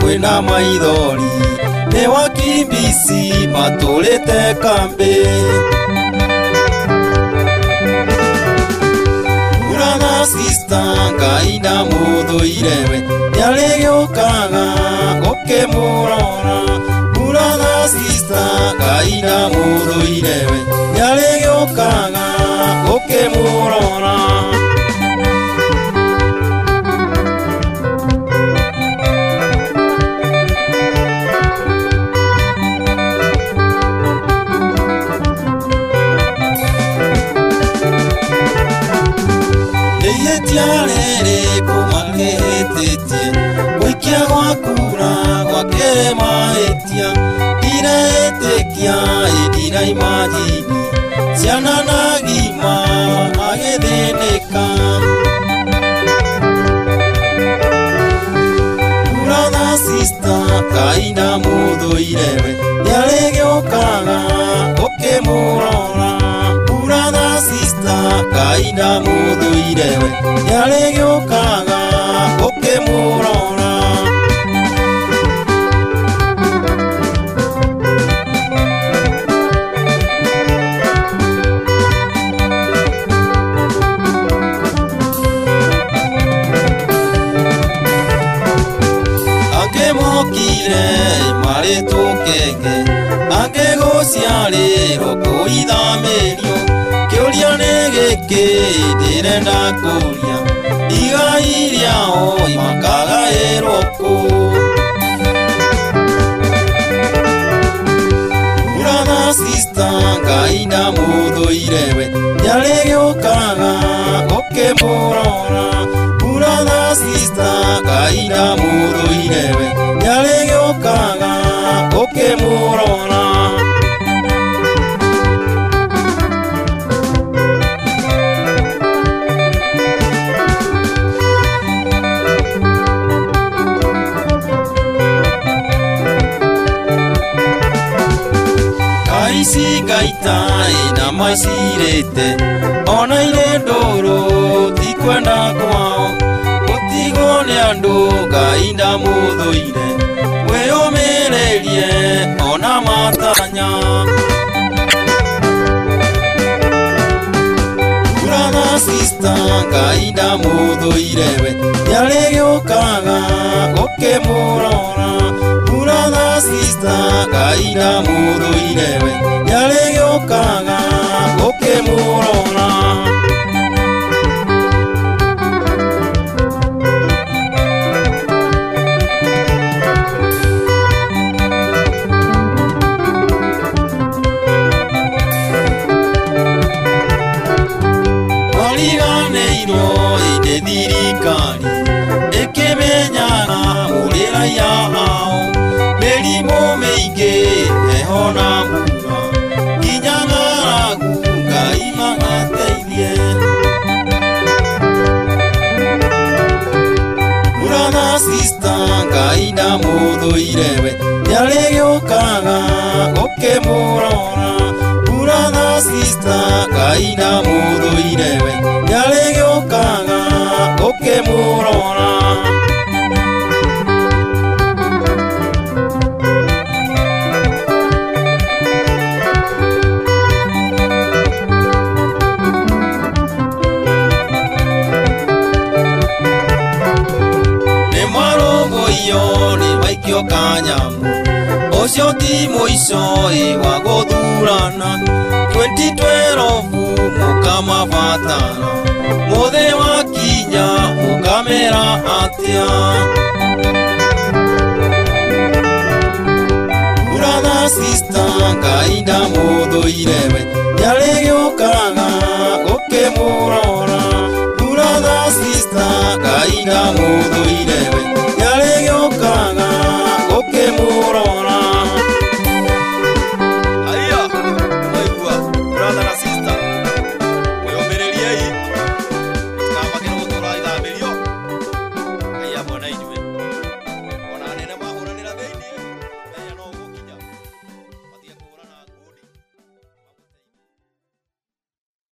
kwina maithori ni wakimbici matũrĩte kambĩ. Brother sister Ngai na mũthũire we nĩarĩ gĩũkaga ũkĩmũrora. Brother sister Ngai na mũthũire we nĩarĩ gĩũkaga ũkĩmũrora. Nĩyetiarĩrĩ kũmakĩhĩtĩtie gũikia gwa kura gwake mahĩtia. Ndiraĩtĩkia ndiraima njini ciana na ngima agĩthĩnĩka. Brother sister Ngai na mũthũire we nĩarĩ gĩũkaga ũkĩmũrora. Brother sister Ngai na mũthũire we nĩarĩ gĩũkaga ũkĩmũrora. Angĩmokire marĩ tũkenge, angĩgũciarĩrwo kũithamĩrio. Kĩũria nĩ gĩkĩ ndĩrenda kũria, igai rĩao makagaĩrwo kũ? Brother sister Ngai na mũthũire we nĩarĩ gĩũkaga ũkĩmũrora. Brother sister Ngai na mũthũire we nĩarĩ gĩũkaga ũkĩmũrora. Ici ngaita ina maicirĩte ona irĩ ndũrũ ti kwenda kwao gũtigwo nĩ andũ. Ngai na mũthũire mwĩyũmĩrĩrie ona matanya. Brother sister Ngai na mũthũire we nĩarĩ gĩũkaga ũkĩmũrora. Brother sister Ngai na mũthũire we nĩarĩ gĩũkaga ũkĩmũrora. Mariganĩirwo nĩ thirikari ĩkĩmenyaga ũrĩ raiya ao. Mĩrimũ mĩingĩ heho na mbura nginya ng'aragu Ngai magateithie. Brother sister Ngai na mũthũire we nĩarĩ gĩũkaga ũkĩmũrora. Brother sister Ngai na mũthũire we nĩarĩ gĩũkaga ũkĩmũrora. Nĩmaikio kanyamu ũcio ti mũico wa gũthurana. 2012 mũkamabatara mũthĩ wakinya mũkamera atĩa? Brother sister Ngai na mũthũire we nĩarĩ gĩũkaga ũkĩmũrora. Brother sister Ngai na mũthũire